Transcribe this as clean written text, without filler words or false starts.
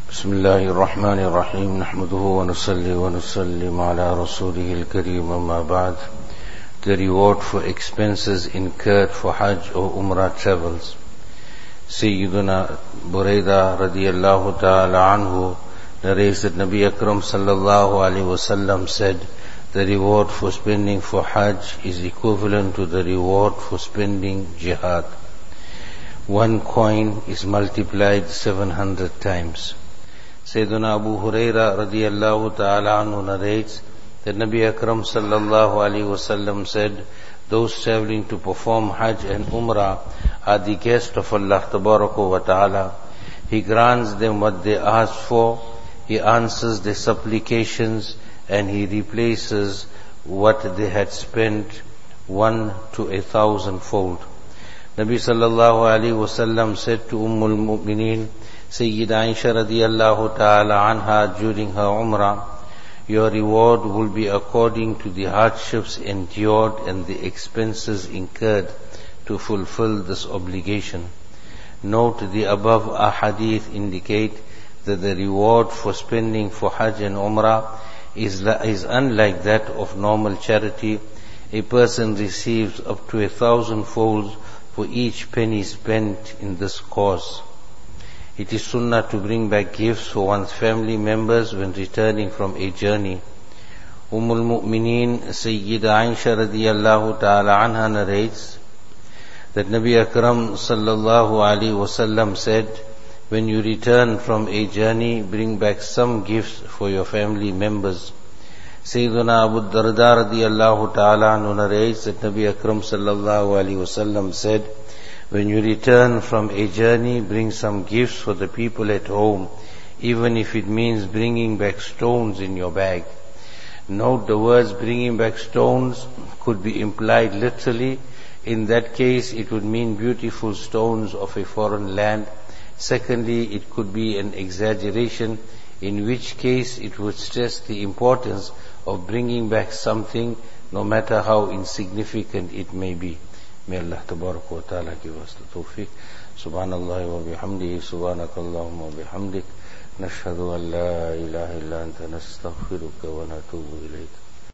بسم الله الرحمن الرحيم نحمده ونصلي ونسلم على رسوله الكريم أما بعد. The reward for expenses incurred for Hajj or Umrah travels. Sayyiduna Buraidah radiyallahu ta'ala anhu narrates that Nabi Akram sallallahu alayhi wasallam said, the reward for spending for Hajj is equivalent to the reward for spending jihad. One coin is multiplied 700 times. Sayyiduna Abu Huraira radiyallahu ta'ala anhu narrates that Nabi Akram sallallahu alayhi wasallam said, those traveling to perform Hajj and Umrah are the guests of Allah tabaraka wa ta'ala. He grants them what they ask for, He answers their supplications, and He replaces what they had spent 1 to 1,000-fold. Nabi sallallahu alayhi wasallam said to Ummul Mu'mineen, Sayyida Aisha radiyallahu ta'ala anha during her Umrah, your reward will be according to the hardships endured and the expenses incurred to fulfill this obligation. Note, the above ahadith indicate that the reward for spending for Hajj and Umrah is unlike that of normal charity. A person receives up to 1,000 folds for each penny spent in this cause. It is sunnah to bring back gifts for one's family members when returning from a journey. Ummul Mu'mineen Sayyida Aisha radiyallahu ta'ala anha narrates that Nabi Akram sallallahu alaihi wasallam said, when you return from a journey, bring back some gifts for your family members. Sayyiduna Abu Darda radiyallahu ta'ala anhu narrates that Nabi Akram sallallahu alaihi wasallam said, when you return from a journey, bring some gifts for the people at home, even if it means bringing back stones in your bag. Note, the words bringing back stones could be implied literally. In that case, it would mean beautiful stones of a foreign land. Secondly, it could be an exaggeration, in which case it would stress the importance of bringing back something, no matter how insignificant it may be. May Allah tabaraka wa ta'ala give us the tawfiq. Subhanallah wa bihamdihi, subhanakallahumma wa bihamdik, nashhadu an la ilaha illa anta nastaghfiruka wa natubu ilayk.